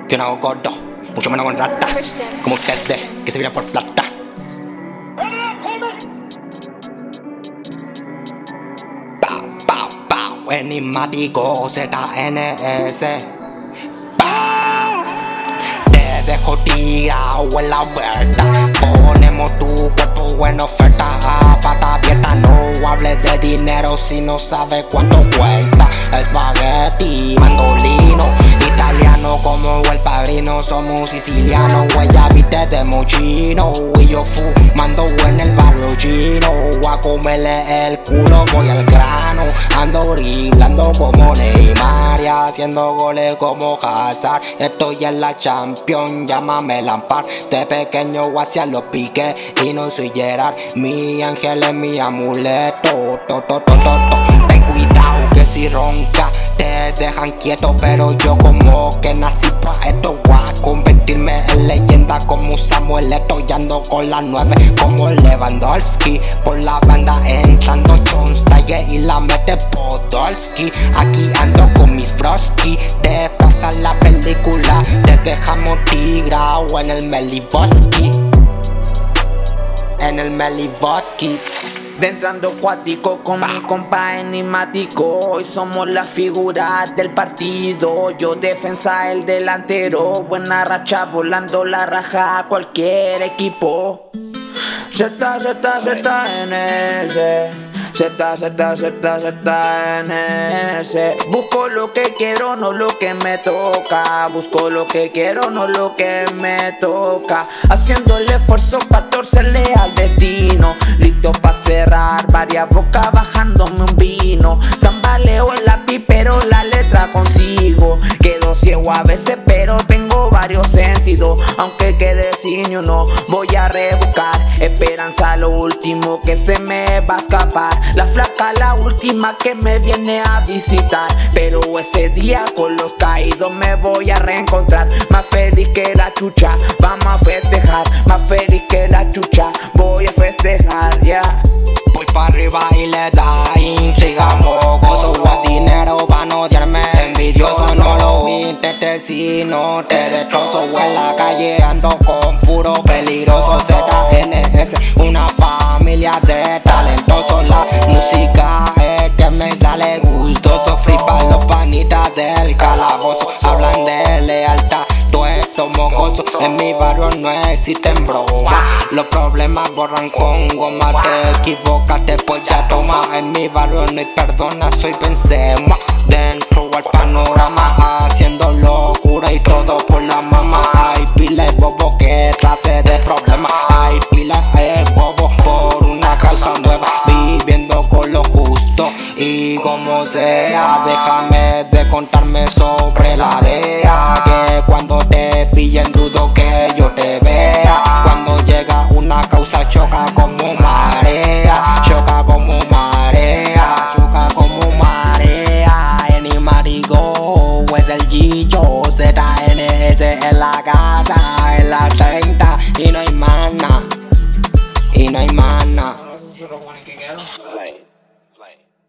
Yo no hago gordo, mucho menos con rata. Como ustedes, que se vienen por plata. Pau, pau, pau, enigmático ZNS. Pau, te dejo tirado en la vuelta. Ponemos tu cuerpo en oferta. Pata abierta, no hables de dinero si no sabes cuánto cuesta. Espagueti, mandolino, italiano como el padrino. Somos sicilianos, huella viste de mochino. Y yo fumando en el barrio chino. A comerle el culo, voy al grano. Ando driblando como Neymar y haciendo goles como Hazard. Estoy en la Champions, llámame Lampard. De pequeño hacia los piques y no soy Gerard. Mi ángel es mi amuleto. Ten cuidado que si ronca te dejan quieto, pero yo como que nací pa' esto. Voy a convertirme en leyenda como Samuel Eto'o. Y ando con las 9 como Lewandowski. Por la banda entrando John Tiger y la mete Podolski. Aquí ando con mis Frosky. Te pasa la película, te dejamos tirado en el Melivoski. En el Melivoski. Entrando cuático con mi compa enigmático. Hoy somos la figura del partido. Yo defensa, el delantero. Buena racha, volando la raja a cualquier equipo. ZNS. Busco lo que quiero, no lo que me toca. Busco lo que quiero, no lo que me toca. Haciendo el esfuerzo pa' torcerle al destino. Listo pa' cerrar varias bocas, bajándome un vino. Tambaleo el lápiz, pero la letra consigo. Quedo ciego a veces, pero tengo varios sentidos. Aunque quede sin uno, voy a rebuscar esperanza, lo último que se me va a escapar. La flaca, la última que me viene a visitar. Pero ese día con los caídos me voy a reencontrar. Más feliz que la chucha, vamos a festejar. Más feliz que la chucha, voy a festejar, ya. Voy pa' arriba y le da intriga, mocoso. A dinero pa' no odiarme, envidioso. No lo intentes si no te destrozo. En la calle ando con puro peligroso. ZNS, una familia de talentosos. La música es que me sale gustoso. Flipan los panitas del calabozo. Hablan de lealtad, todo esto mocoso. En mi barrio no existen bromas. Los problemas borran con goma. Te equivocaste pues ya toma. En mi barrio no hay perdona, soy Benzema. Dentro al panorama, haciendo locura y todo por la mamá. Hay pila de bobo que clase de problema. Hay pila de bobo por una causa nueva. Viviendo con lo justo y como sea. Déjame de contarme sobre la DEA. Que cuando te pillen dudo que yo te vea. Cuando llega una causa choca como marea. Choca como marea. Choca como marea. Enigmático es el Gillo. ZNS en la casa, en la 30. Y no hay mana. Y no hay mana. Flame.